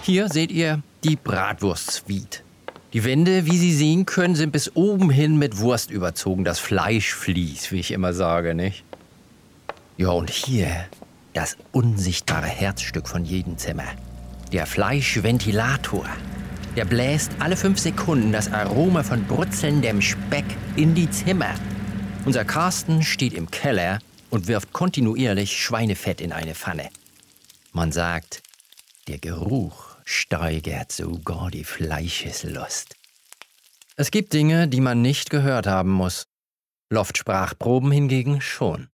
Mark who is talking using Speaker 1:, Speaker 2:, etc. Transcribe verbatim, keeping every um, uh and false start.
Speaker 1: Hier seht ihr die Bratwurst-Suite. Die Wände, wie Sie sehen können, sind bis oben hin mit Wurst überzogen. Das Fleischvlies, wie ich immer sage, nicht? Ja, und hier das unsichtbare Herzstück von jedem Zimmer. Der Fleischventilator. Der bläst alle fünf Sekunden das Aroma von brutzelndem Speck in die Zimmer. Unser Carsten steht im Keller und wirft kontinuierlich Schweinefett in eine Pfanne. Man sagt, der Geruch steigert sogar die Fleischeslust. Es gibt Dinge, die man nicht gehört haben muss. Loftsprachproben hingegen schon.